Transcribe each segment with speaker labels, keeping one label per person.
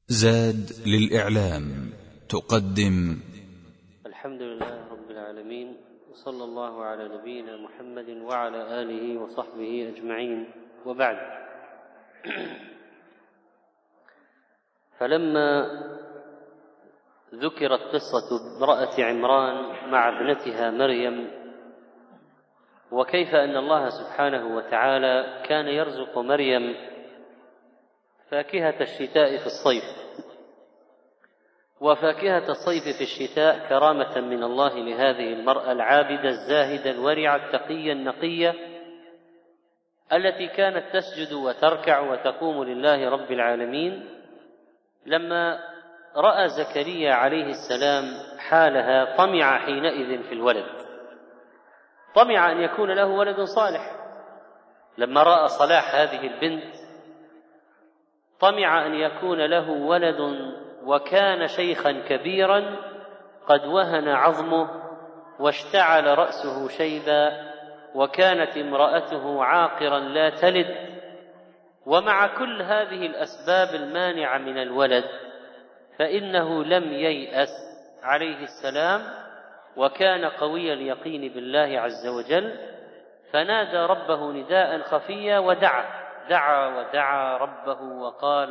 Speaker 1: زاد للإعلام تقدم
Speaker 2: الحمد لله رب العالمين، وصلى الله على نبينا محمد وعلى آله وصحبه أجمعين، وبعد. فلما ذكرت قصة امرأة عمران مع ابنتها مريم، وكيف أن الله سبحانه وتعالى كان يرزق مريم فاكهة الشتاء في الصيف، وفاكهة الصيف في الشتاء كرامة من الله لهذه المرأة العابدة الزاهدة الورعة التقية النقية التي كانت تسجد وتركع وتقوم لله رب العالمين، لما رأى زكريا عليه السلام حالها طمع حينئذ في الولد، طمع أن يكون له ولد صالح. لما رأى صلاح هذه البنت طمع أن يكون له ولد، وكان شيخا كبيرا قد وهن عظمه واشتعل رأسه شيبا، وكانت امرأته عاقرا لا تلد. ومع كل هذه الأسباب المانعة من الولد فإنه لم ييأس عليه السلام، وكان قوي اليقين بالله عز وجل، فنادى ربه نداء خفيا ودعا ربه وقال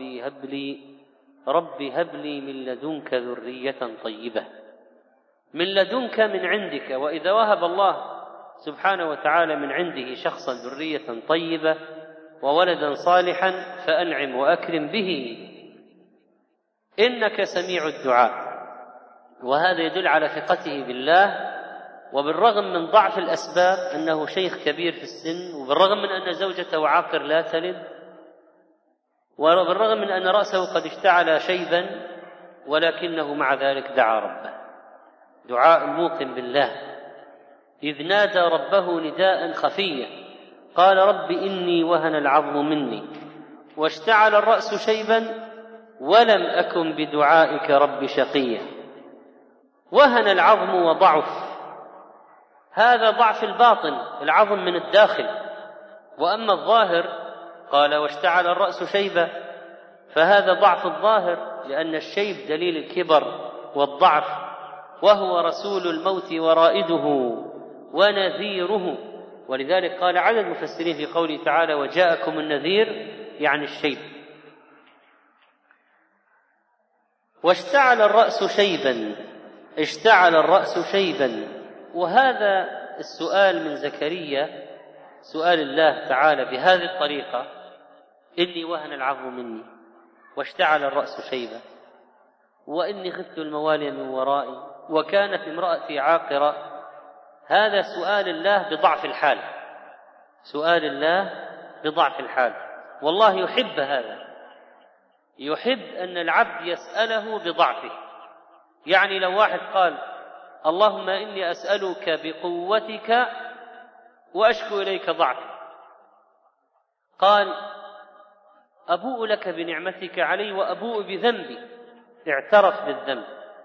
Speaker 2: ربي هب لي من لدنك ذرية طيبة، من لدنك من عندك. وإذا وهب الله سبحانه وتعالى من عنده شخصا ذرية طيبة وولدا صالحا فأنعم وأكرم به، إنك سميع الدعاء. وهذا يدل على ثقته بالله، وبالرغم من ضعف الأسباب أنه شيخ كبير في السن، وبالرغم من أن زوجته عاقر لا تلد، وبالرغم من أن رأسه قد اشتعل شيبا، ولكنه مع ذلك دعا ربه دعاء الموقن بالله، إذ نادى ربه نداء خفيا قال رب إني وهن العظم مني واشتعل الرأس شيبا ولم أكن بدعائك رب شقيا. وهن العظم وضعف، هذا ضعف الباطن، العظم من الداخل. وأما الظاهر قال واشتعل الرأس شيبا، فهذا ضعف الظاهر، لأن الشيب دليل الكبر والضعف، وهو رسول الموت ورائده ونذيره. ولذلك قال عدد المفسرين في قوله تعالى وجاءكم النذير يعني الشيب. واشتعل الرأس شيبا، اشتعل الرأس شيبا. وهذا السؤال من زكريا، سؤال الله تعالى بهذه الطريقة، إني وهن العظم مني واشتعل الرأس شيبا وإني خفت الموالي من ورائي وكانت امرأتي عاقرة، هذا سؤال الله بضعف الحال، سؤال الله بضعف الحال. والله يحب هذا، يحب أن العبد يسأله بضعفه. يعني لو واحد قال اللهم إني أسألك بقوتك وأشكو إليك ضعفي، قال أبوء لك بنعمتك علي وأبوء بذنبي، اعترف بالذنب.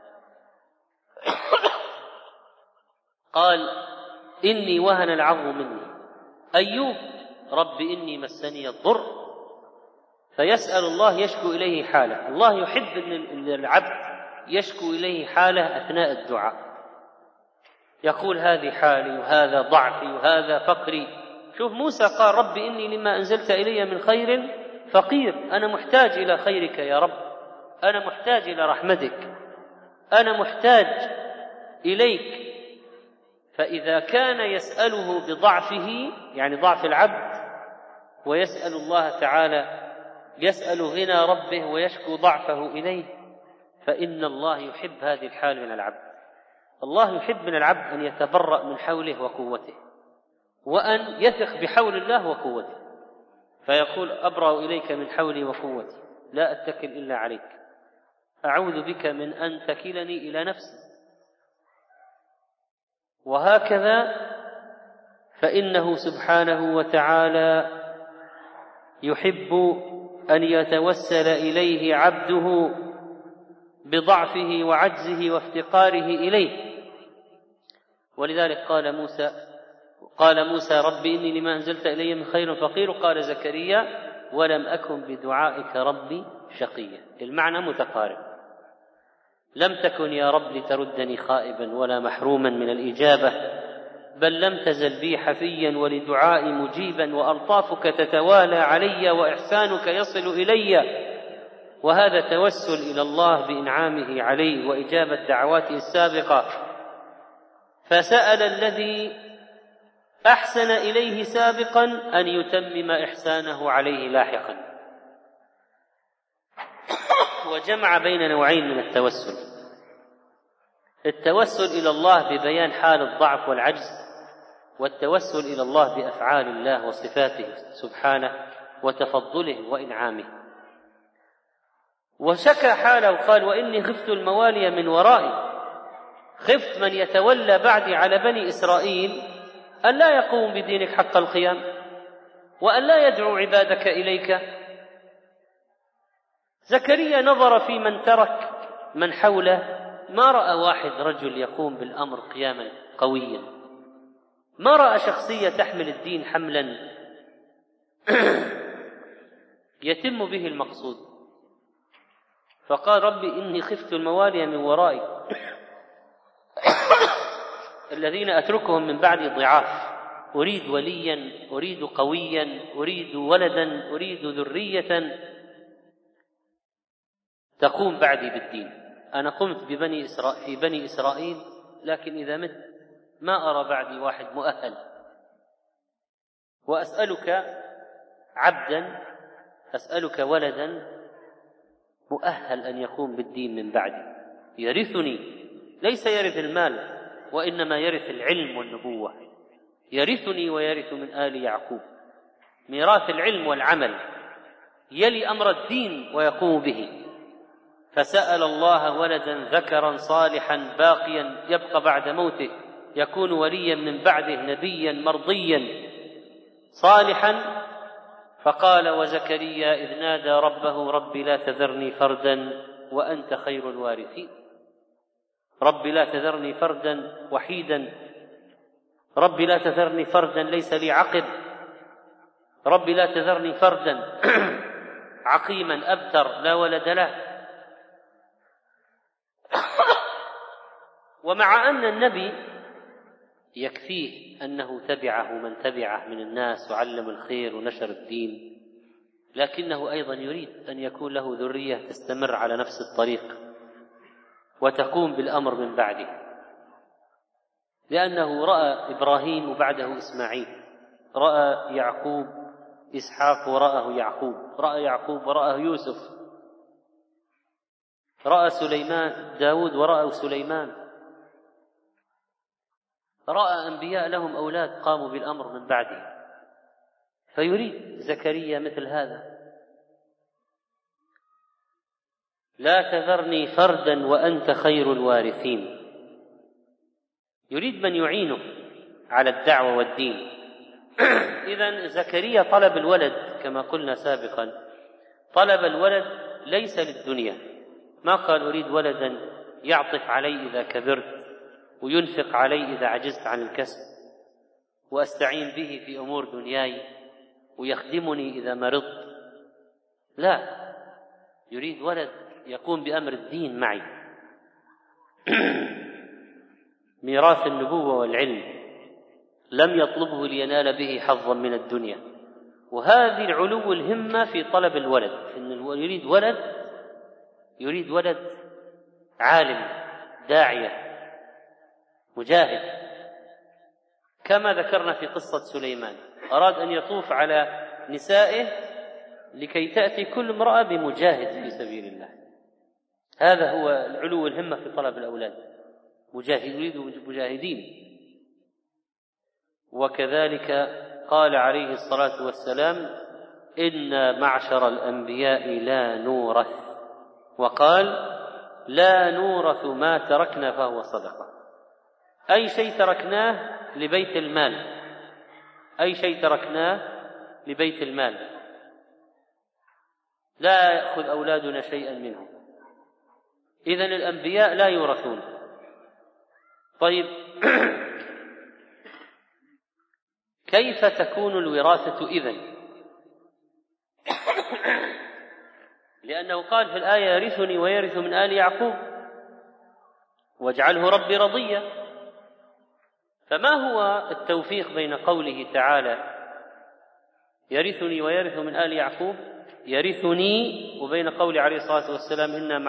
Speaker 2: قال إني وهن العظم مني. أيوب رب إني مسني الضر، فيسأل الله يشكو إليه حاله. الله يحب أن العبد يشكو إليه حاله أثناء الدعاء، يقول هذه حالي وهذا ضعفي وهذا فقري. شوف موسى قال رب إني لما أنزلت إلي من خير فقير، أنا محتاج إلى خيرك يا رب، أنا محتاج إلى رحمتك، أنا محتاج إليك. فإذا كان يسأله بضعفه، يعني ضعف العبد، ويسأل الله تعالى، يسأل غنى ربه ويشكو ضعفه إليه، فإن الله يحب هذه الحال من العبد. الله يحب من العبد أن يتبرأ من حوله وقوته، وأن يثق بحول الله وقوته، فيقول أبرأ إليك من حولي وقوتي، لا أتكل إلا عليك، أعوذ بك من أن تكلني إلى نفسي. وهكذا فإنه سبحانه وتعالى يحب أن يتوسل إليه عبده بضعفه وعجزه وافتقاره إليه. ولذلك قال موسى رب إني لما أنزلت إلي من خير فقير. قال زكريا ولم أكن بدعائك ربي شقيا. المعنى متقارب. لم تكن يا رب لتردني خائبا ولا محروما من الإجابة، بل لم تزل بي حفيا ولدعائي مجيبا، وألطافك تتوالى علي وإحسانك يصل إلي. وهذا توسل إلى الله بإنعامه عليه وإجابة دعواته السابقة. فسأل الذي أحسن إليه سابقا أن يتمم إحسانه عليه لاحقا. وجمع بين نوعين من التوسل: التوسل إلى الله ببيان حال الضعف والعجز، والتوسل إلى الله بأفعال الله وصفاته سبحانه وتفضله وإنعامه. وشكى حاله وقال: وإني خفت الموالي من ورائي، خفت من يتولى بعدي على بني إسرائيل أن لا يقوم بدينك حق القيام، وأن لا يدعو عبادك إليك. زكريا نظر في من ترك من حوله، ما رأى واحد رجل يقوم بالأمر قياما قويا، ما رأى شخصية تحمل الدين حملا يتم به المقصود. فقال: ربي إني خفت الموالي من ورائي الذين أتركهم من بعدي ضعاف، أريد وليا، أريد قويا، أريد ولدا، أريد ذرية تقوم بعدي بالدين. أنا قمت في بني إسرائيل، لكن إذا مت ما أرى بعدي واحد مؤهل. وأسألك عبدا، أسألك ولدا مؤهل أن يقوم بالدين من بعدي، يرثني، ليس يرث المال وإنما يرث العلم والنبوة، يرثني ويرث من آل يعقوب، ميراث العلم والعمل، يلي أمر الدين ويقوم به. فسأل الله ولدا ذكرا صالحا باقيا يبقى بعد موته، يكون وليا من بعده، نبيا مرضيا صالحا. فقال: وزكريا إذ نادى ربه رب لا تذرني فردا وأنت خير الوارثين. رب لا تذرني فردا وحيدا، رب لا تذرني فردا ليس لي عقب، رب لا تذرني فردا عقيما أبتر لا ولد له. ومع أن النبي يكفيه أنه تبعه من تبعه من الناس وعلم الخير ونشر الدين، لكنه أيضا يريد أن يكون له ذرية تستمر على نفس الطريق وتقوم بالأمر من بعده، لأنه رأى إبراهيم وبعده إسماعيل، رأى يعقوب إسحاق ورآه يعقوب، رأى يعقوب ورآه يوسف، رأى سليمان داود ورأى سليمان، رأى أنبياء لهم أولاد قاموا بالأمر من بعده. فيريد زكريا مثل هذا: لا تذرني فردا وأنت خير الوارثين. يريد من يعينه على الدعوة والدين. إذن زكريا طلب الولد كما قلنا سابقا، طلب الولد ليس للدنيا، ما قال أريد ولدا يعطف علي إذا كبرت وينفق علي إذا عجزت عن الكسب وأستعين به في أمور دنياي ويخدمني إذا مرضت. لا، يريد ولد يقوم بأمر الدين معي ميراث النبوة والعلم، لم يطلبه لينال به حظا من الدنيا. وهذه العلو الهمة في طلب الولد، إن يريد ولد عالم داعية مجاهد، كما ذكرنا في قصة سليمان، أراد أن يطوف على نسائه لكي تأتي كل امرأة بمجاهد في سبيل الله. هذا هو العلو الهمة في طلب الأولاد، يريد مجاهدين. وكذلك قال عليه الصلاة والسلام: إنا معشر الأنبياء لا نورث، وقال: لا نورث ما تركنا فهو صدقة. أي شيء تركناه لبيت المال، أي شيء تركناه لبيت المال، لا يأخذ أولادنا شيئا منه. إذن الأنبياء لا يورثون. طيب كيف تكون الوراثة إذن؟ لأنه قال في الآية يرثني ويرث من آل يعقوب واجعله ربي رضيا. فما هو التوفيق بين قوله تعالى يرثني ويرث من آل يعقوب يرثني وبين قول عليه الصلاة والسلام إن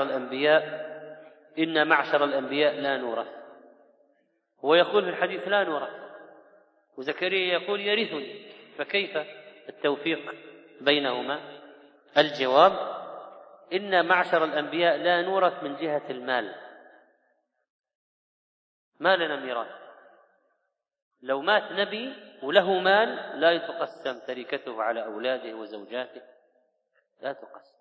Speaker 2: معشر الأنبياء لا نورث؟ هو يقول في الحديث لا نورث وزكريا يقول يرثني، فكيف التوفيق بينهما؟ الجواب إن معشر الأنبياء لا نورث من جهة المال، ما لنا ميراث. لو مات نبي وله مال لا تقسم تركته على أولاده وزوجاته، لا تقسم،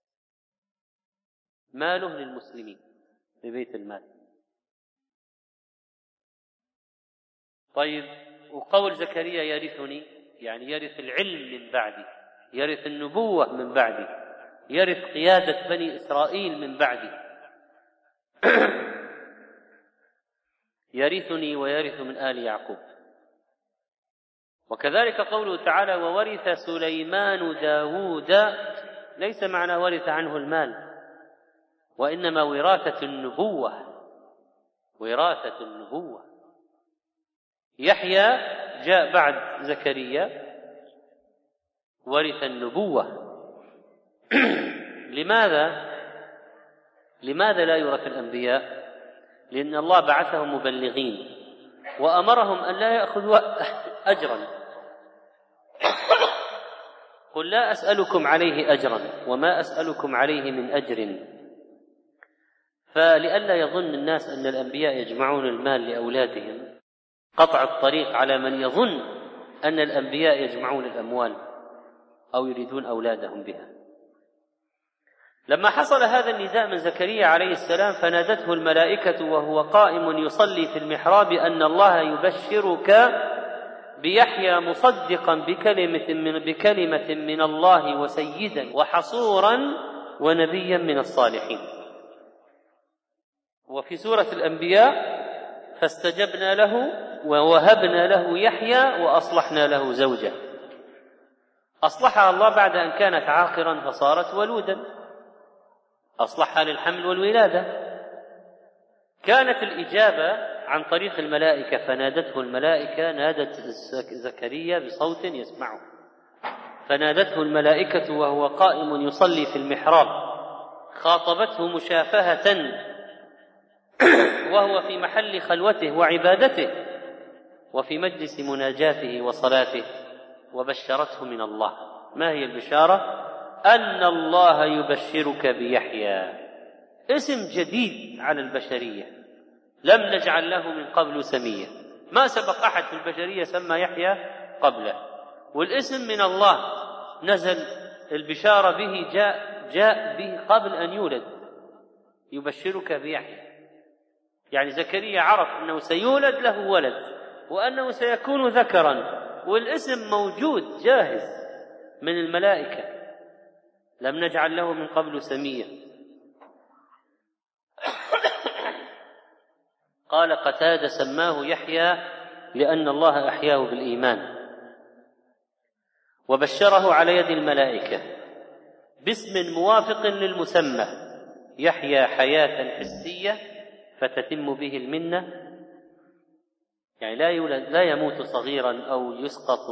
Speaker 2: ماله للمسلمين في بيت المال. طيب، وقول زكريا يرثني يعني يرث العلم من بعدي، يرث النبوة من بعدي، يرث قيادة بني إسرائيل من بعدي. يرثني ويرث من آل يعقوب. وكذلك قوله تعالى وورث سليمان داود، ليس معنى ورث عنه المال، وإنما وراثة النبوة، وراثة النبوة. يحيى جاء بعد زكريا ورث النبوة. لماذا لا يورث الأنبياء؟ لأن الله بعثهم مبلغين وأمرهم أن لا يأخذوا أجرا. قل لا أسألكم عليه أجرا وما أسألكم عليه من أجر. فلئلا يظن الناس أن الأنبياء يجمعون المال لأولادهم، قطع الطريق على من يظن أن الأنبياء يجمعون الأموال أو يريدون أولادهم بها. لما حصل هذا النداء من زكريا عليه السلام فنادته الملائكة وهو قائم يصلي في المحراب أن الله يبشرك بيحيى مصدقا بكلمة من الله وسيدا وحصورا ونبيا من الصالحين. وفي سورة الأنبياء فاستجبنا له ووهبنا له يحيى وأصلحنا له زوجه. أصلحها الله بعد أن كانت عاقرا فصارت ولودا، أصلحها للحمل والولادة. كانت الإجابة عن طريق الملائكة، فنادته الملائكة، نادت زكريا بصوت يسمعه، فنادته الملائكة وهو قائم يصلي في المحراب، خاطبته مشافهة وهو في محل خلوته وعبادته وفي مجلس مناجاته وصلاته، وبشرته من الله. ما هي البشارة؟ أن الله يبشرك بيحيى، اسم جديد على البشرية، لم نجعل له من قبل سميا، ما سبق أحد في البشرية سمى يحيى قبله، والاسم من الله نزل، البشارة به جاء به قبل أن يولد، يبشرك بيحيى. يعني زكريا عرف أنه سيولد له ولد وأنه سيكون ذكرا، والاسم موجود جاهز من الملائكة، لم نجعل له من قبل سميا. قال قتادة سماه يحيى لأن الله أحياه بالإيمان، وبشره على يد الملائكة باسم موافق للمسمى، يحيى حياة حسية فتتم به المنة، يعني لا يموت صغيرا أو يسقط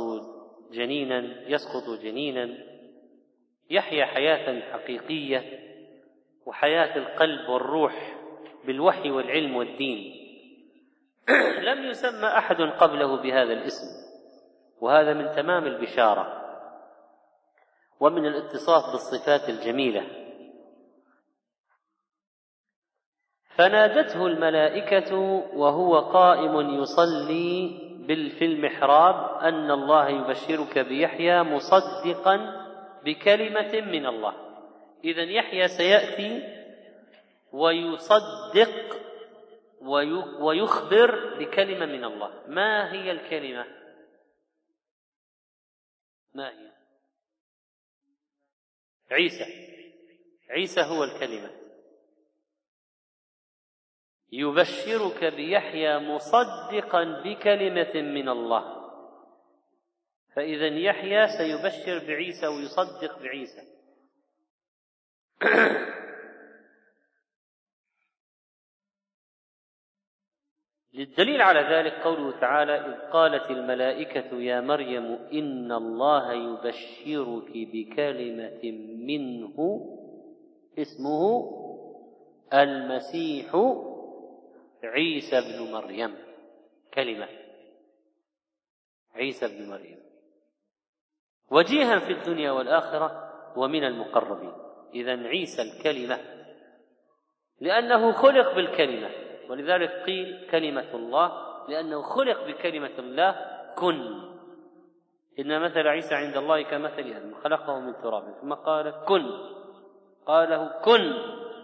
Speaker 2: جنينا، يحيى حياة حقيقية وحياة القلب والروح بالوحي والعلم والدين. لم يسمى أحد قبله بهذا الاسم، وهذا من تمام البشارة ومن الاتصاف بالصفات الجميلة. فنادته الملائكة وهو قائم يصلي في المحراب أن الله يبشرك بيحيى مصدقا بكلمة من الله. إذن يحيى سيأتي ويصدق ويخبر بكلمة من الله. ما هي الكلمة؟ ما هي؟ عيسى هو الكلمة. يبشرك بيحيى مصدقا بكلمة من الله. فإذا يحيى سيبشر بعيسى ويصدق بعيسى. للدليل على ذلك قوله تعالى: إذ قالت الملائكة يا مريم إن الله يبشرك بكلمة منه اسمه المسيح عيسى بن مريم. كلمة عيسى بن مريم وجيها في الدنيا والآخرة ومن المقربين. إذن عيسى الكلمة لأنه خلق بالكلمة، ولذلك قيل كلمة الله لأنه خلق بكلمة الله كن. إن مثل عيسى عند الله كمثل آدم خلقه من تراب ثم قال كن، قاله كن.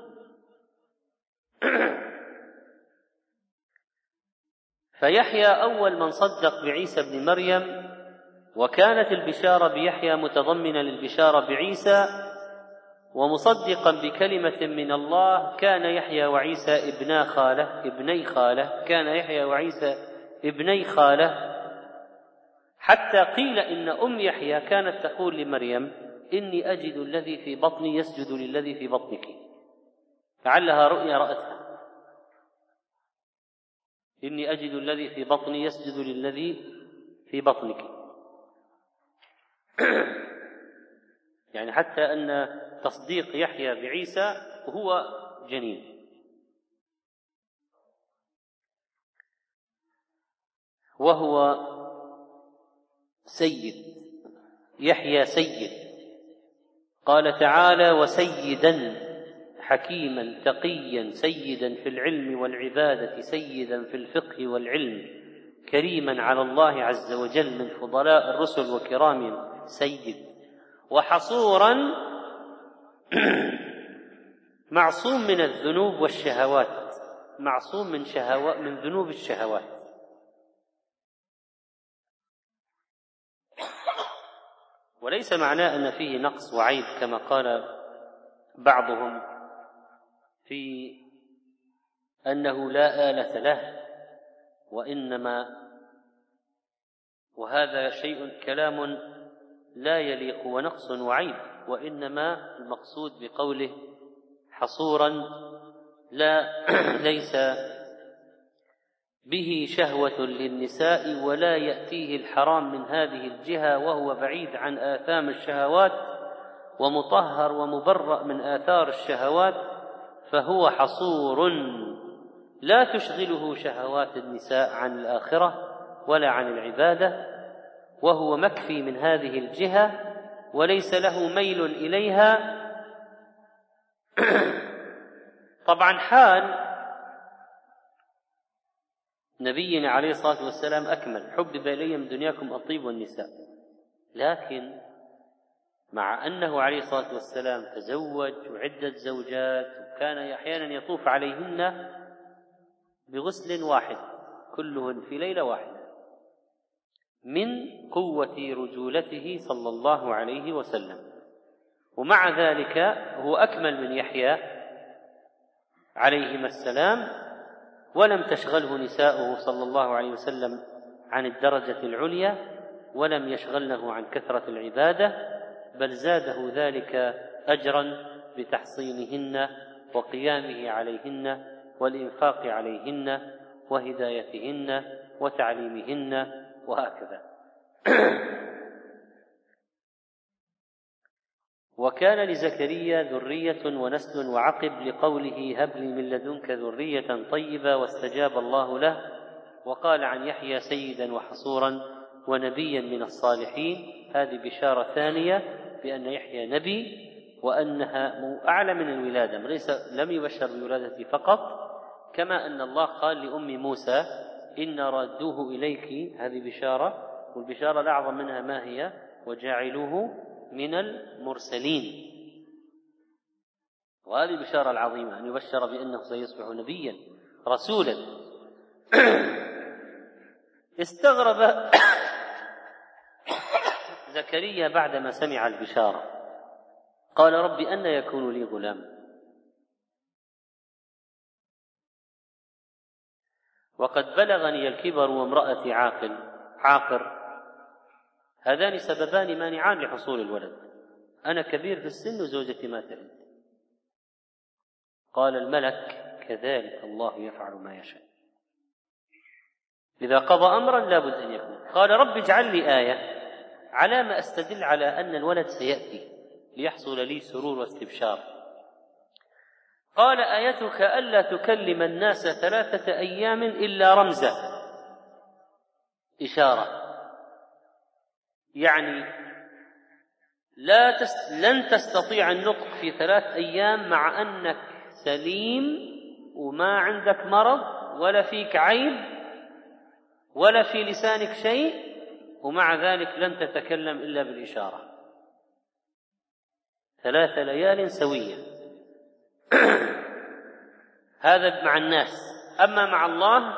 Speaker 2: فيحيى أول من صدق بعيسى بن مريم، وكانت البشارة بيحيى متضمنة للبشارة بعيسى ومصدقا بكلمة من الله. كان يحيى وعيسى ابني خالة، كان يحيى وعيسى ابني خالة، حتى قيل إن أم يحيى كانت تقول لمريم إني أجد الذي في بطني يسجد للذي في بطنك، لعلها رؤيا رأتها، إني أجد الذي في بطني يسجد للذي في بطنك. يعني حتى أن تصديق يحيى بعيسى هو جنين. وهو سيد، يحيى سيد. قال تعالى: وسيدا حكيما تقيا سيدا في العلم والعبادة سيدا في الفقه والعلم كريما على الله عز وجل من فضلاء الرسل وكرام سيد. وحصورا معصوم من الذنوب والشهوات، معصوم من ذنوب الشهوات. وليس معناه أن فيه نقص وعيب كما قال بعضهم في أنه لا آلة له، وإنما وهذا شيء كلام لا يليق ونقص وعيب، وإنما المقصود بقوله حصورا ليس به شهوة للنساء ولا يأتيه الحرام من هذه الجهة، وهو بعيد عن آثام الشهوات ومطهر ومبرأ من آثار الشهوات، فهو حصور لا تشغله شهوات النساء عن الآخرة ولا عن العبادة، وهو مكفي من هذه الجهة وليس له ميل إليها. طبعا حال نبينا عليه الصلاة والسلام أكمل: حبب إلي من دنياكم الطيب والنساء. لكن مع أنه عليه الصلاة والسلام تزوج وعدة زوجات، وكان أحيانا يطوف عليهن بغسل واحد كلهن في ليلة واحدة من قوة رجولته صلى الله عليه وسلم. ومع ذلك هو أكمل من يحيى عليهما السلام، ولم تشغله نساؤه صلى الله عليه وسلم عن الدرجة العليا، ولم يشغلنه عن كثرة العبادة، بل زاده ذلك أجرا بتحصينهن وقيامه عليهن والإنفاق عليهن وهدايتهن وتعليمهن وهكذا. وكان لزكريا ذرية ونسل وعقب، لقوله: هب لي من لدنك ذرية طيبة، واستجاب الله له. وقال عن يحيى: سيدا وحصورا ونبيا من الصالحين. هذه بشارة ثانية بأن يحيى نبي، وأنها أعلى من الولادة، لم يبشر بالولادة فقط، كما أن الله قال لأم موسى: إن ردوه إليك. هذه بشارة، والبشارة الأعظم منها ما هي؟ وجعلوه من المرسلين. وهذه البشارة العظيمة، أن يبشر بأنه سيصبح نبيا رسولا. استغرب زكريا بعدما سمع البشارة، قال: رب أن يكون لي غلام وقد بلغني الكبر وامرأتي عاقر. هذان سببان مانعان لحصول الولد، أنا كبير في السن وزوجتي ما تريد. قال الملك: كذلك الله يفعل ما يشاء، إذا قضى أمرا لا بد أن يكون. قال: رب اجعل لي آية على ما أستدل على أن الولد سيأتي ليحصل لي سرور واستبشار. قال: آيتك ألا تكلم الناس 3 أيام إلا رمزا، إشارة، يعني لن تستطيع النطق في 3 أيام مع أنك سليم وما عندك مرض ولا فيك عيب ولا في لسانك شيء، ومع ذلك لن تتكلم إلا بالإشارة 3 ليال سوية. هذا مع الناس. أما مع الله: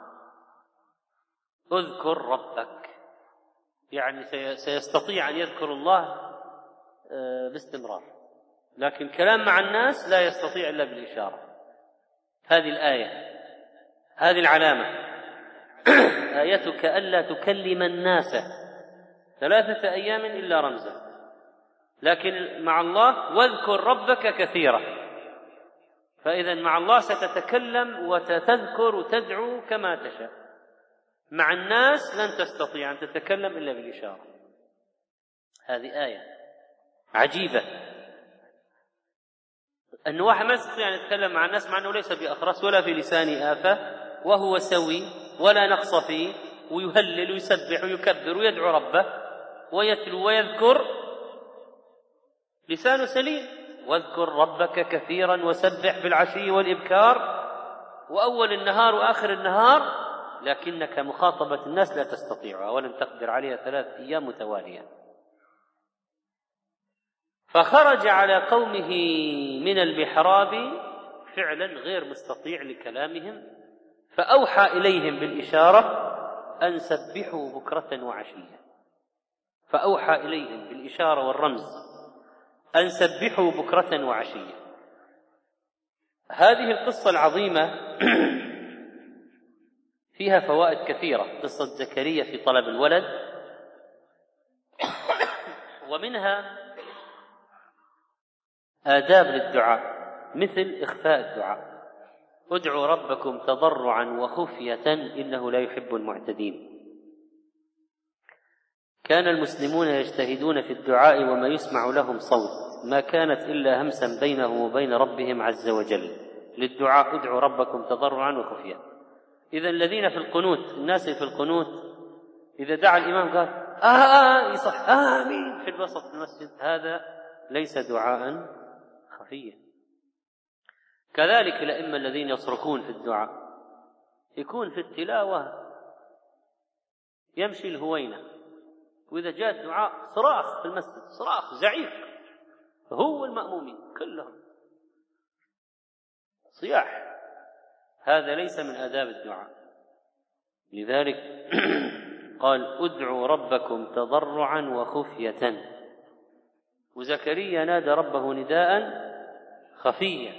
Speaker 2: اذكر ربك، يعني سيستطيع أن يذكر الله باستمرار، لكن كلام مع الناس لا يستطيع إلا بالإشارة. هذه الآية، هذه العلامة: آيتك ألا تكلم الناس 3 أيام إلا رمزا. لكن مع الله: واذكر ربك كثيرا. فإذا مع الله ستتكلم وتذكر وتدعو كما تشاء، مع الناس لن تستطيع أن تتكلم إلا بالإشارة. هذه آية عجيبة، أن واحد ما يستطيع أن يتكلم مع الناس مع أنه ليس بأخرس ولا في لسانه آفة وهو سوي ولا نقص فيه، ويهلل ويسبح ويكبر ويدعو ربه ويتلو ويذكر، لسانه سليم. واذكر ربك كثيرا وسبح بالعشي والإبكار، وأول النهار وآخر النهار، لكنك مخاطبة الناس لا تستطيعها ولن تقدر عليها 3 أيام متوالية. فخرج على قومه من المحراب فعلا غير مستطيع لكلامهم، فأوحى إليهم بالإشارة أن سبحوا بكرة وعشية. فأوحى إليهم بالإشارة والرمز أن سبحوا بكرة وعشية. هذه القصة العظيمة فيها فوائد كثيرة، قصة زكريا في طلب الولد، ومنها آداب للدعاء مثل إخفاء الدعاء: ادعوا ربكم تضرعا وخفية إنه لا يحب المعتدين. كان المسلمون يجتهدون في الدعاء وما يسمع لهم صوت، ما كانت إلا همسا بينهم وبين ربهم عز وجل. للدعاء ادعوا ربكم تضرعا وخفية. إذا الذين في القنوت، الناس في القنوت، إذا دعا الإمام قال يصح آمين في الوسط المسجد، هذا ليس دعاء خفيا. كذلك الأئمة الذين يصرخون في الدعاء، يكون في التلاوة يمشي الهوينة، وإذا جاء الدعاء صراخ في المسجد، صراخ زعيق، هو المأمومين كلهم صياح. هذا ليس من آداب الدعاء. لذلك قال: ادعوا ربكم تضرعا وخفية. وزكريا نادى ربه نداء خفيا.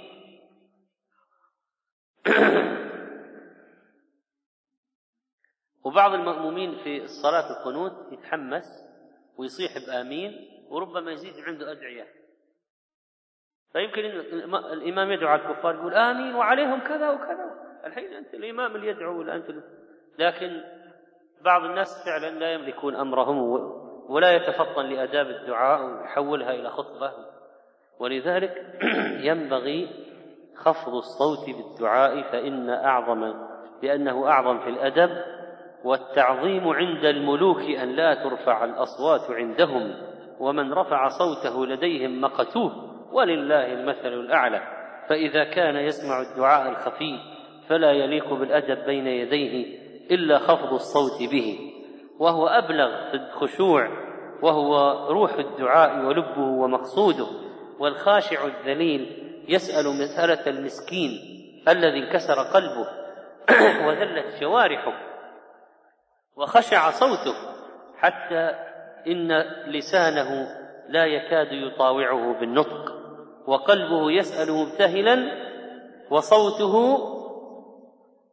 Speaker 2: وبعض المأمومين في الصلاة القنوت يتحمس ويصيح بآمين، وربما يزيد عنده أدعية، فيمكن الإمام يدعو على الكفار يقول آمين وعليهم كذا وكذا. الحين أنت الإمام اللي يدعو ولا أنت لكن بعض الناس فعلا لا يملكون أمرهم ولا يتفطن لآداب الدعاء ويحولها إلى خطبة. ولذلك ينبغي خفض الصوت بالدعاء لأنه أعظم في الأدب، والتعظيم عند الملوك أن لا ترفع الأصوات عندهم، ومن رفع صوته لديهم مقتوه، ولله المثل الأعلى. فإذا كان يسمع الدعاء الخفي فلا يليق بالأدب بين يديه إلا خفض الصوت به، وهو أبلغ في الخشوع، وهو روح الدعاء ولبه ومقصوده. والخاشع الذليل يسأل مسألة المسكين الذي انكسر قلبه وذلت جوارحه وخشع صوته حتى إن لسانه لا يكاد يطاوعه بالنطق، وقلبه يسأل مبتهلا وصوته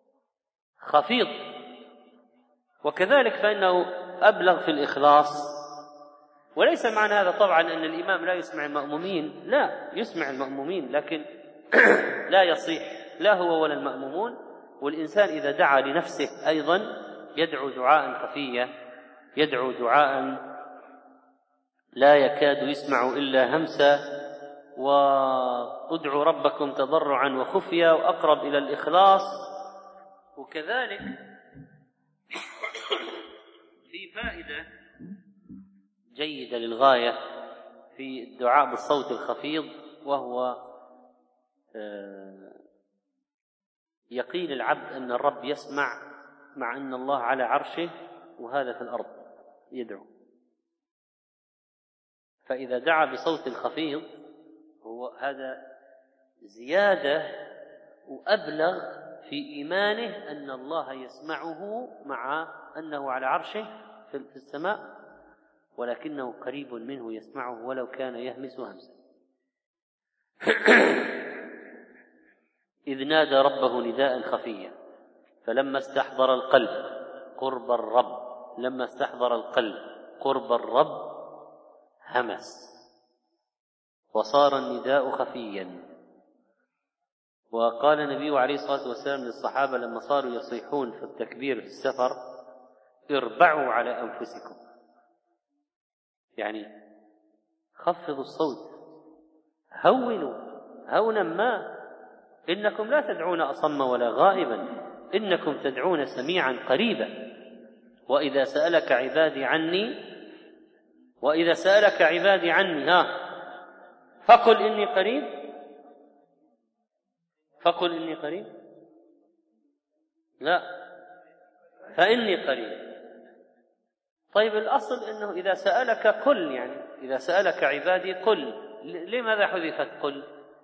Speaker 2: خفيض. وكذلك فإنه أبلغ في الإخلاص وليس معنى هذا طبعا أن الإمام لا يسمع المأمومين، لا، يسمع المأمومين، لكن لا يصيح لا هو ولا المأمومون. والإنسان إذا دعا لنفسه أيضا يدعو دعاء خفيا، يدعو دعاء لا يكاد يسمع إلا همسا، وادعوا ربكم تضرعا وخفيا، وأقرب إلى الإخلاص. وكذلك في فائدة جيدة للغاية في الدعاء بالصوت الخفيض، وهو يقين العبد أن الرب يسمع مع أن الله على عرشه وهذا في الأرض يدعو. فإذا دعا بصوت خفيض هو هذا زيادة وأبلغ في إيمانه أن الله يسمعه مع أنه على عرشه في السماء، ولكنه قريب منه يسمعه ولو كان يهمس همسا. إذ نادى ربه نداء خفيا فلما استحضر القلب قرب الرب، لما استحضر القلب قرب الرب همس، وصار النداء خفيا. وقال النبي عليه الصلاة والسلام للصحابة لما صاروا يصيحون في التكبير في السفر: اربعوا على أنفسكم، يعني خفضوا الصوت، هونوا هونا ما، إنكم لا تدعون أصم ولا غائبا، إنكم تدعون سميعا قريبا. وإذا سألك عبادي عني فقل إني قريب، لا، فإني قريب. طيب الأصل أنه إذا سألك قل، يعني إذا سألك عبادي قل، لماذا حذفت قل؟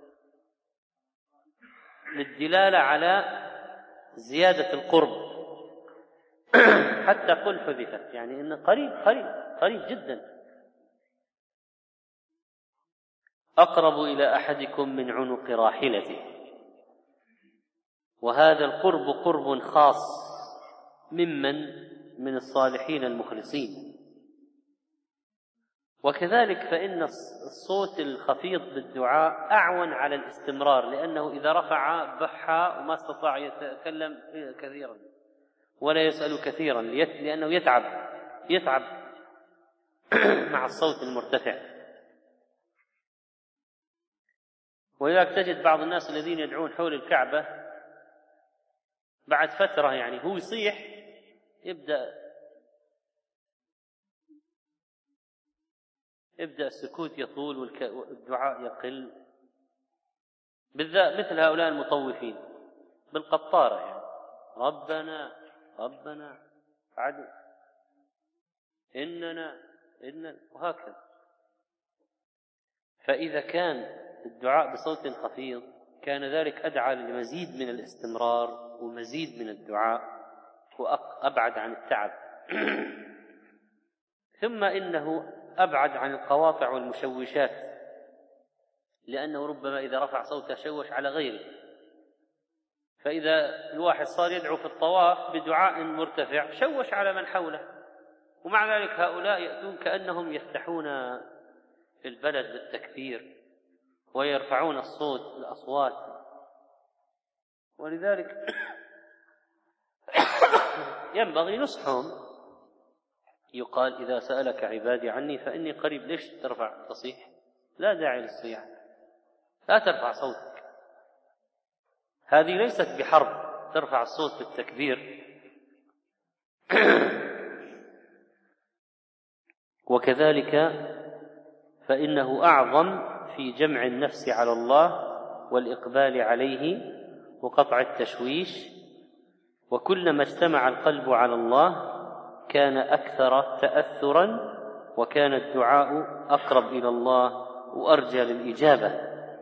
Speaker 2: للدلالة على زيادة القرب حتى قل حذفت، يعني إن قريب جدا. أقرب إلى أحدكم من عنق راحلته، وهذا القرب قرب خاص من الصالحين المخلصين. وكذلك فإن الصوت الخفيض بالدعاء أعون على الاستمرار، لأنه إذا رفع بحى وما استطاع يتكلم كثيرا ولا يسأل كثيرا، لأنه يتعب مع الصوت المرتفع. ولذلك تجد بعض الناس الذين يدعون حول الكعبة بعد فترة يعني هو يصيح يبدأ السكوت يطول والدعاء يقل، بالذات مثل هؤلاء المطوفين بالقطارة، يعني ربنا عدل إننا وهكذا. فإذا كان الدعاء بصوت خفيض كان ذلك أدعى لمزيد من الاستمرار ومزيد من الدعاء وأبعد عن التعب. ثم إنه أبعد عن القواطع والمشوشات، لأنه ربما إذا رفع صوته شوش على غيره. فإذا الواحد صار يدعو في الطواف بدعاء مرتفع شوش على من حوله، ومع ذلك هؤلاء يأتون كأنهم يفتحون البلد بالتكبير ويرفعون الأصوات. ولذلك ينبغي نصحهم، يقال إذا سألك عبادي عني فإني قريب. ليش ترفع تصيح؟ لا داعي للصياح، لا ترفع صوتك، هذه ليست بحرب ترفع الصوت بالتكبير. وكذلك فإنه أعظم في جمع النفس على الله والإقبال عليه وقطع التشويش، وكلما اجتمع القلب على الله كان أكثر تأثرا، وكان الدعاء أقرب إلى الله وأرجى للإجابة.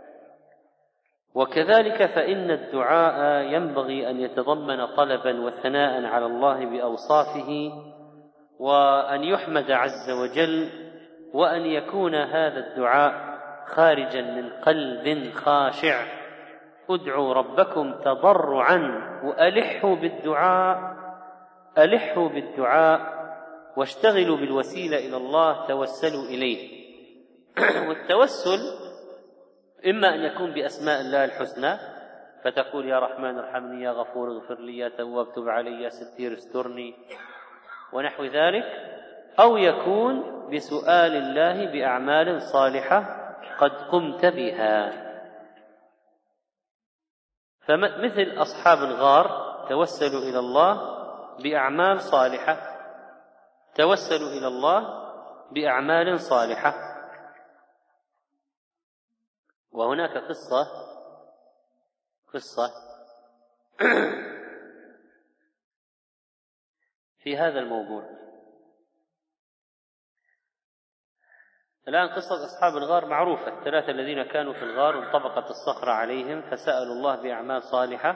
Speaker 2: وكذلك فإن الدعاء ينبغي أن يتضمن طلبا وثناء على الله بأوصافه، وأن يحمد عز وجل، وأن يكون هذا الدعاء خارجا من قلب خاشع. ادعوا ربكم تضرعا وألحوا بالدعاء واشتغلوا بالوسيلة إلى الله توسلوا إليه. والتوسل إما أن يكون بأسماء الله الحسنى، فتقول يا رحمن ارحمني، يا غفور اغفر لي، يا تواب تب علي، يا ستير استرني، ونحو ذلك، أو يكون بسؤال الله بأعمال صالحة قد قمت بها. فمثل أصحاب الغار توسلوا إلى الله بأعمال صالحة، توسلوا إلى الله بأعمال صالحة. وهناك قصة في هذا الموضوع. الآن قصة أصحاب الغار معروفة، الثلاثة الذين كانوا في الغار وانطبقت الصخرة عليهم فسألوا الله بأعمال صالحة،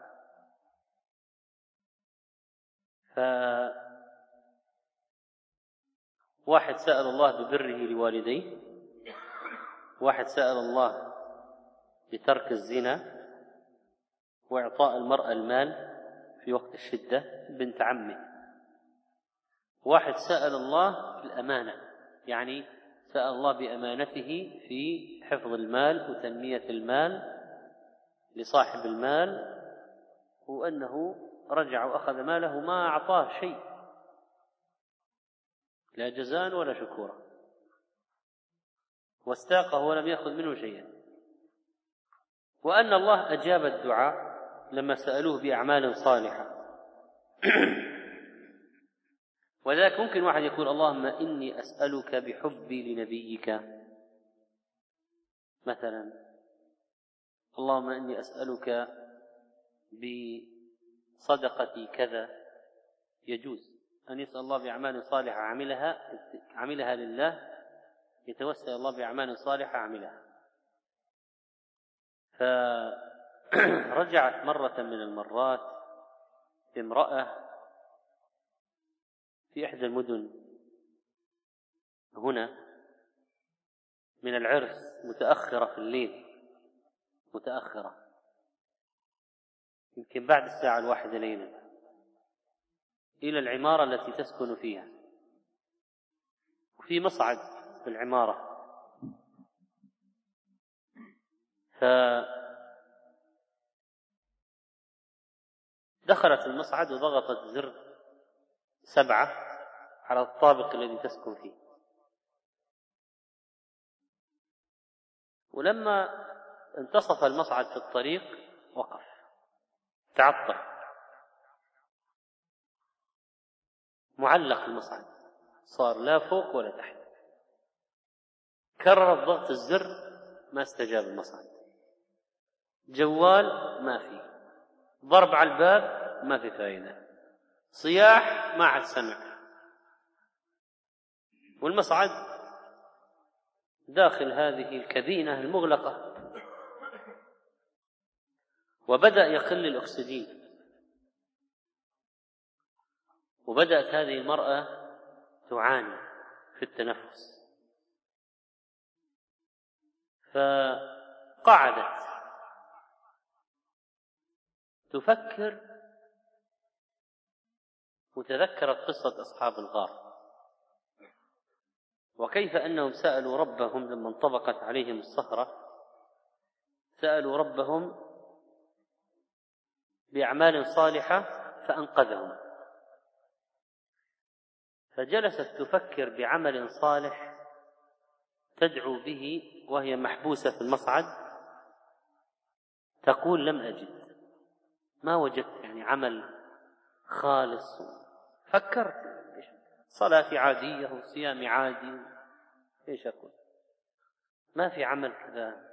Speaker 2: واحد سأل الله ببره لوالديه، واحد سأل الله بترك الزنا وإعطاء المرأة المال في وقت الشدة بنت عمه، واحد سأل الله بالأمانة، يعني سأل الله بأمانته في حفظ المال وتنمية المال لصاحب المال، وأنه رجع وأخذ ماله ما أعطاه شيء، لا جزاء ولا شكورا، واستاقه ولم يأخذ منه شيئا، وأن الله أجاب الدعاء لما سألوه بأعمال صالحة. وذلك ممكن واحد يقول اللهم إني أسألك بحبي لنبيك مثلا، اللهم إني أسألك بصدقتي كذا، يجوز أن يسأل الله بأعمال صالحة عملها لله، يتوسل الله بأعمال صالحة عملها. فرجعت مرة من المرات امرأة في إحدى المدن هنا من العرس متأخرة في الليل، متأخرة يمكن بعد 1:00 ليلا، إلى العمارة التي تسكن فيها، وفي مصعد في العمارة، فدخلت المصعد وضغطت زر 7 على الطابق الذي تسكن فيه، ولما انتصف المصعد في الطريق وقف، تعطل، معلق المصعد، صار لا فوق ولا تحت، كررت ضغط الزر ما استجاب المصعد، جوال ما فيه، ضرب على الباب ما في فائدة، صياح ما حد سمع، والمصعد داخل هذه الكابينة المغلقة، وبدأ يقل الأكسجين، وبدأت هذه المرأة تعاني في التنفس، فقعدت تفكر وتذكرت قصة أصحاب الغار، وكيف أنهم سألوا ربهم لما انطبقت عليهم الصخرة، سألوا ربهم بأعمال صالحة فأنقذهم، فجلست تفكر بعمل صالح تدعو به وهي محبوسة في المصعد، تقول لم أجد، ما وجدت يعني عمل خالص، فكرت صلاتي عادية وصيامي عادي، ايش أقول، ما في عمل كذا.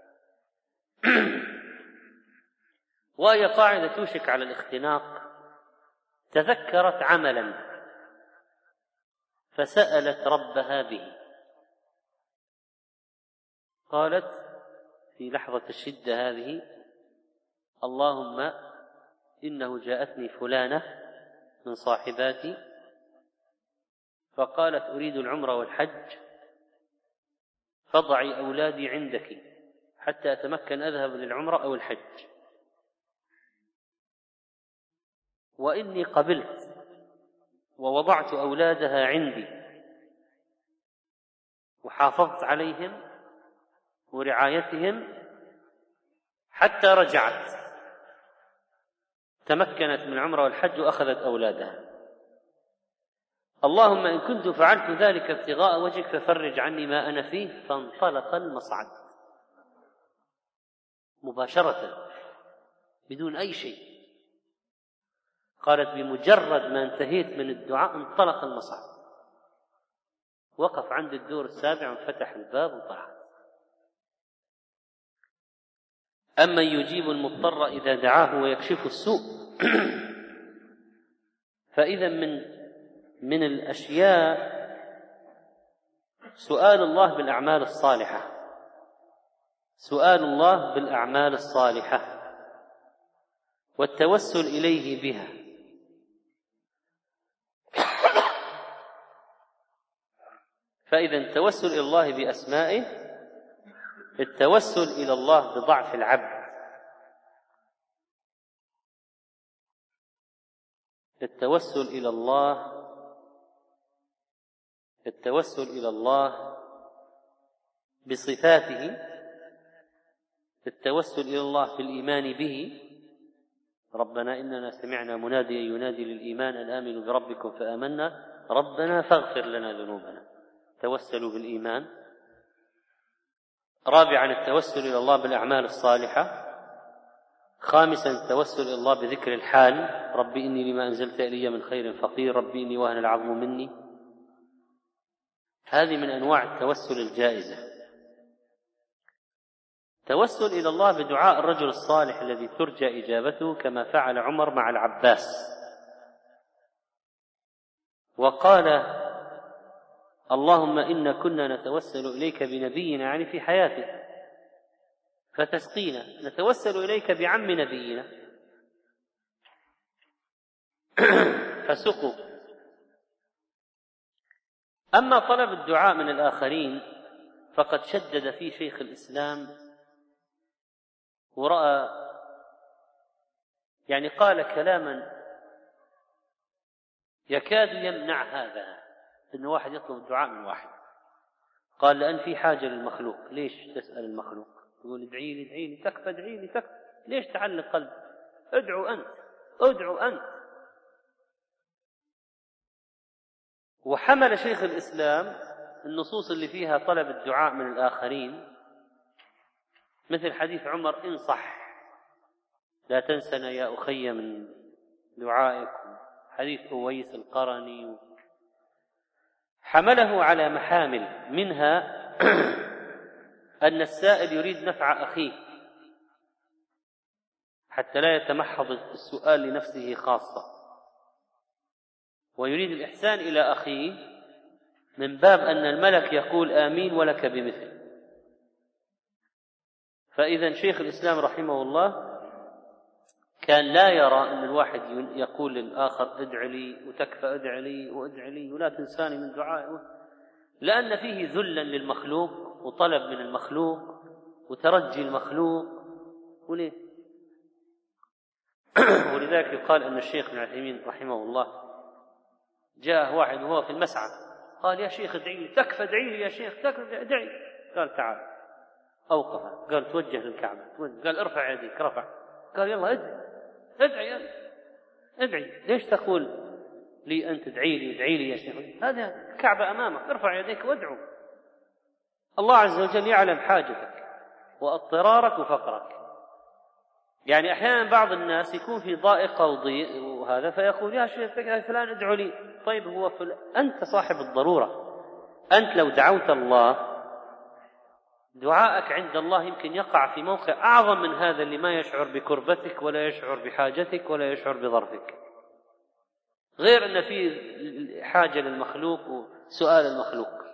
Speaker 2: وهي قاعدة توشك على الاختناق، تذكرت عملا فسألت ربها به، قالت في لحظة الشدة هذه اللهم إنه جاءتني فلانة من صاحباتي فقالت أريد العمرة والحج، فضعي أولادي عندك حتى أتمكن أذهب للعمرة أو ووضعت أولادها عندي وحافظت عليهم ورعايتهم حتى رجعت، تمكنت من العمرة والحج وأخذت أولادها. اللهم إن كنت فعلت ذلك ابتغاء وجهك ففرج عني ما أنا فيه. فانطلق المصعد مباشرة بدون أي شيء. قالت بمجرد ما انتهيت من الدعاء انطلق المصعد، وقف عند الدور السابع وفتح الباب وطلع. أما يجيب المضطر إذا دعاه ويكشف السوء فإذا من الأشياء سؤال الله بالأعمال الصالحة، سؤال الله بالأعمال الصالحة والتوسل إليه بها. فإذا التوسل إلى الله بأسمائه، التوسل إلى الله بضعف العبد، التوسل إلى الله بصفاته، التوسل إلى الله بالإيمان به. ربنا إننا سمعنا مناديا ينادي للإيمان أن آمنوا بربكم فآمنا ربنا فاغفر لنا ذنوبنا، توسلوا بالإيمان. رابعا التوسل إلى الله بالأعمال الصالحة. خامسا التوسل إلى الله بذكر الحال، ربي إني لما أنزلت إلي من خير فقير، ربي إني وهن العظم مني. هذه من أنواع التوسل الجائزة. توسل إلى الله بدعاء الرجل الصالح الذي ترجى إجابته كما فعل عمر مع العباس، وقال اللهم إنا كنا نتوسل إليك بنبينا، يعني في حياته، فتسقينا، نتوسل إليك بعم نبينا فسقوا. أما طلب الدعاء من الآخرين فقد شدد فيه شيخ الإسلام، ورأى يعني قال كلاما يكاد يمنع هذا، إنه واحد يطلب الدعاء من واحد. قال لأن في حاجة للمخلوق، ليش تسأل المخلوق؟ تقول ادعي لي ادعي لي تكفى ادعي لي تكفى، ليش تعلق قلب؟ ادعو أنت ادعو أنت. وحمل شيخ الإسلام النصوص اللي فيها طلب الدعاء من الآخرين، مثل حديث عمر انصح لا تنسنا يا أخي من دعائك، حديث أويس القرني. حمله على محامل، منها أن السائل يريد نفع أخيه حتى لا يتمحض السؤال لنفسه خاصة، ويريد الإحسان إلى أخيه من باب أن الملك يقول آمين ولك بمثل. فإذا شيخ الإسلام رحمه الله كان لا يرى أن الواحد يقول للآخر ادع لي وتكفى ادع لي وادع لي ولا تنساني من دعائي، لأن فيه ذلا للمخلوق وطلب من المخلوق وترجي المخلوق وليه. ولذلك يقال أن الشيخ ابن عثيمين رحمه الله جاء واحد وهو في المسعى قال يا شيخ ادعي لي، تكفى ادعي لي يا شيخ، تكفى ادعي. قال تعال، أوقفه، قال توجه للكعبة، قال ارفع يديك، رفع، قال يلا ادعي ادعي، ليش تقول لي أنت ادعي لي يا شيخ؟ هذا الكعبة أمامك، ارفع يديك وادعو. الله عز وجل يعلم حاجتك واضطرارك وفقرك. يعني أحيانا بعض الناس يكون في ضائقة وضيق وهذا فيقول يا شيخ فلان ادعو لي. طيب هو أنت صاحب الضرورة، أنت لو دعوت الله دعائك عند الله يمكن يقع في موقع أعظم من هذا اللي ما يشعر بكربتك ولا يشعر بحاجتك ولا يشعر بظرفك، غير أن في حاجة للمخلوق وسؤال المخلوق.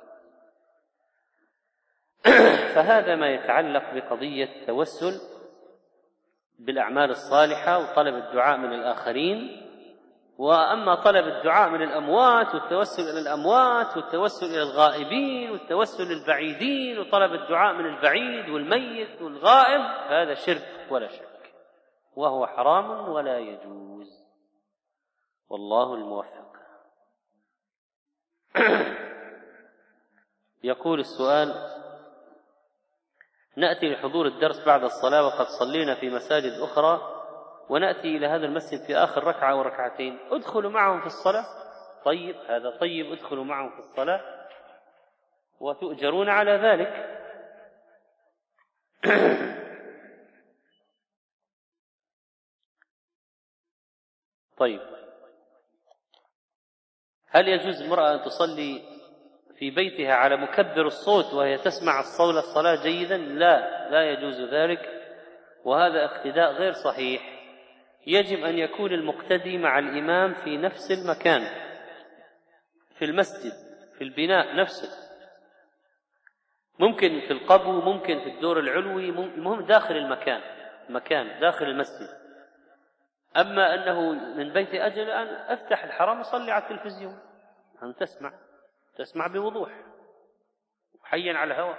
Speaker 2: فهذا ما يتعلق بقضية التوسل بالأعمال الصالحة وطلب الدعاء من الآخرين. وأما طلب الدعاء من الأموات والتوسل إلى الأموات والتوسل إلى الغائبين والتوسل للبعيدين وطلب الدعاء من البعيد والميت والغائب، هذا شرك ولا شك، وهو حرام ولا يجوز، والله الموفق. يقول السؤال: نأتي لحضور الدرس بعد الصلاة وقد صلينا في مساجد أخرى ونأتي إلى هذا المسجد في آخر ركعة وركعتين، ادخلوا معهم في الصلاة. طيب، هذا طيب، ادخلوا معهم في الصلاة وتؤجرون على ذلك. طيب، هل يجوز المرأة أن تصلي في بيتها على مكبر الصوت وهي تسمع الصلاة جيدا؟ لا يجوز ذلك، وهذا اقتداء غير صحيح. يجب أن يكون المقتدي مع الإمام في نفس المكان، في المسجد، في البناء نفسه، ممكن في القبو، ممكن في الدور العلوي، المهم داخل المكان داخل المسجد. أما أنه من بيت أجل أن أفتح الحرام وصلي على التلفزيون، أن تسمع بوضوح وحيا على الهواء.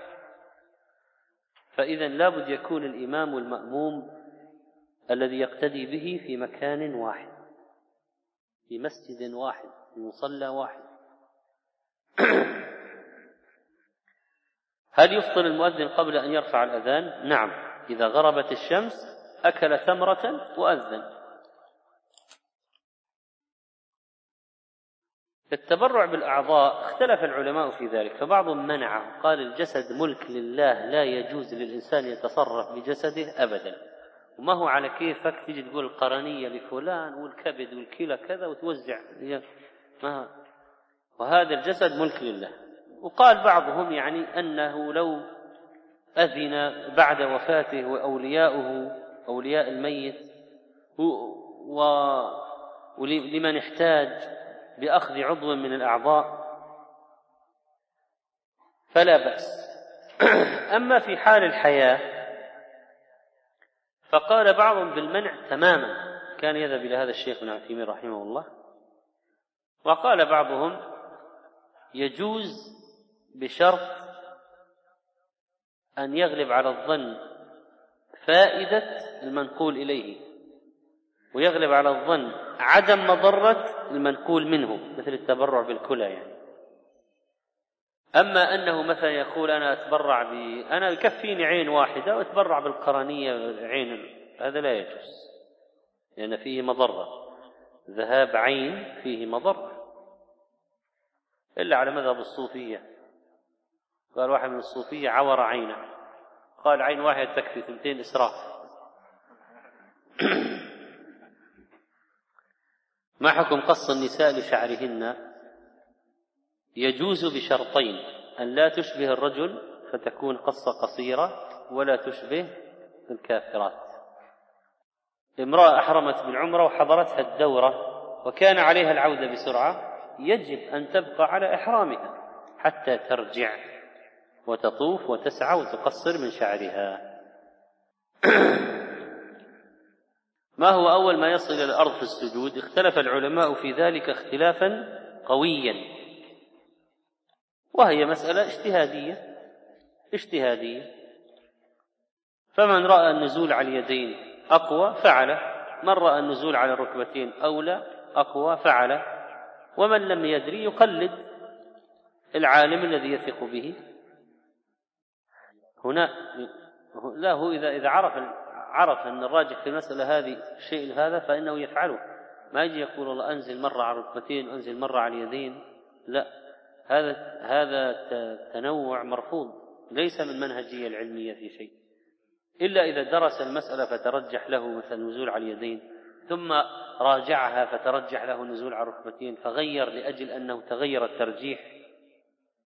Speaker 2: فإذا لابد يكون الإمام والمأموم الذي يقتدي به في مكان واحد، في مسجد واحد، في مصلى واحد. هل يفطر المؤذن قبل أن يرفع الأذان؟ نعم، إذا غربت الشمس أكل تمرة وأذن. التبرع بالأعضاء اختلف العلماء في ذلك، فبعضهم منعه، قال الجسد ملك لله، لا يجوز للإنسان يتصرف بجسده أبدا، وما هو على كيفك تيجي تقول القرنية لفلان والكبد والكلى كذا وتوزع، وهذا الجسد ملك لله. وقال بعضهم يعني أنه لو أذن بعد وفاته وأولياؤه أولياء الميت ولمن احتاج بأخذ عضو من الأعضاء فلا بأس. أما في حال الحياة فقال بعضهم بالمنع تماما، كان يذهب إلى هذا الشيخ ابن عثيمين رحمه الله. وقال بعضهم يجوز بشرط أن يغلب على الظن فائدة المنقول إليه، ويغلب على الظن عدم مضرة المنقول منه، مثل التبرع بالكلى يعني. أما أنه مثلا يقول أنا أتبرع أنا يكفيني عين واحدة وأتبرع بالقرنية عين، هذا لا يجوز، لأن فيه مضرة، ذهاب عين فيه مضرة، إلا على مذهب الصوفية. قال واحد من الصوفية عور عينه، قال عين واحد تكفي، 2 إسراف. ما حكم قص النساء لشعرهن؟ يجوز بشرطين: أن لا تشبه الرجل فتكون قصة قصيرة، ولا تشبه الكافرات. امرأة أحرمت بالعمرة وحضرتها الدورة وكان عليها العودة بسرعة، يجب أن تبقى على إحرامها حتى ترجع وتطوف وتسعى وتقصر من شعرها. ما هو أول ما يصل إلى الأرض في السجود؟ اختلف العلماء في ذلك اختلافا قويا، وهي مسألة اجتهادية. فمن رأى النزول على اليدين أقوى فعله، من رأى النزول على الركبتين أولى أقوى فعله، ومن لم يدري يقلد العالم الذي يثق به. هنا لا، هو إذا عرف أن الراجح في المسألة هذه الشيء هذا فإنه يفعله، ما يجي يقول الله أنزل مرة على الركبتين وأنزل مرة على اليدين، لا، هذا تنوع مرفوض، ليس من منهجية العلمية في شيء، إلا إذا درس المسألة فترجح له مثلا النزول على اليدين، ثم راجعها فترجح له النزول على الركبتين، فغير لأجل أنه تغير الترجيح